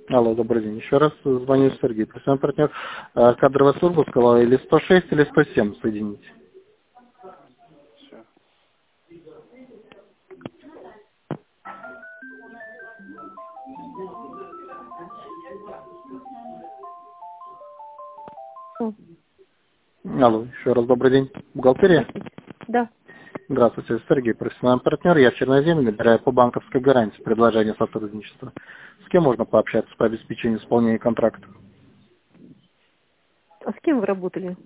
Алло, добрый день. Еще раз звоню Сергей. Профессиональный партнер. Кадровая служба сказала или 106, или 107 соедините. Все. Алло, еще раз добрый день. Бухгалтерия? Здравствуйте. Да. Здравствуйте, Сергей, профессиональный партнер. Я в Черноземье набираю по банковской гарантии предложение сотрудничества. С кем можно пообщаться по обеспечению исполнения контракта? А с кем вы работали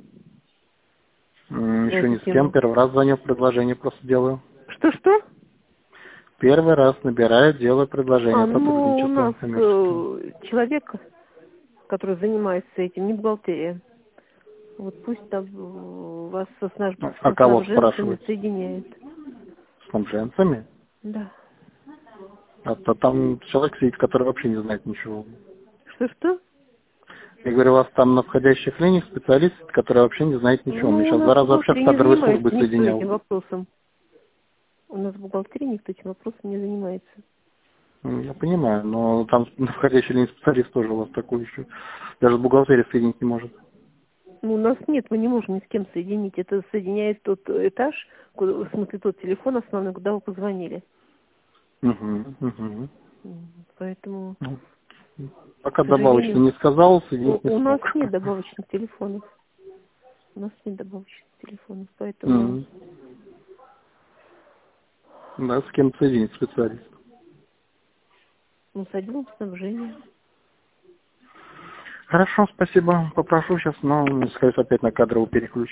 на Еще эту ни с кем. тему? Первый раз звоню, предложение просто делаю. Что-что? Первый раз набираю, делаю предложение Ну, у сотрудничества нас коммерческого. человек, который занимается этим, не бухгалтерия. Вот пусть там вас А со кого снабженцами спрашивать? соединяет. Снабженцами? Да. А то там человек сидит, который вообще не знает ничего. Что-что? Я говорю, у вас там на входящих линиях специалист, который вообще не знает ничего. Мне Ну, у сейчас нас 2 в раза вообще в бухгалтерии не кадровые службы занимается никто соединял. этим вопросом. У нас в бухгалтерии никто этим вопросом не занимается. Я понимаю, но там на входящей линии специалист тоже у вас такой еще. Даже бухгалтерия соединить не может. Ну, у нас нет, мы не можем ни с кем соединить. Это соединяет тот этаж, в смысле тот телефон основной, куда вы позвонили. Угу. Поэтому, Пока к добавочно сожалению, не сказал, соединить не у нас смог. нет добавочных телефонов. У нас нет добавочных телефонов, поэтому... Мгм. Да, с кем соединить специалист. Ну, с отделом снабжения. Хорошо, спасибо. Попрошу сейчас, но, скорее всего, опять на кадровую переключить.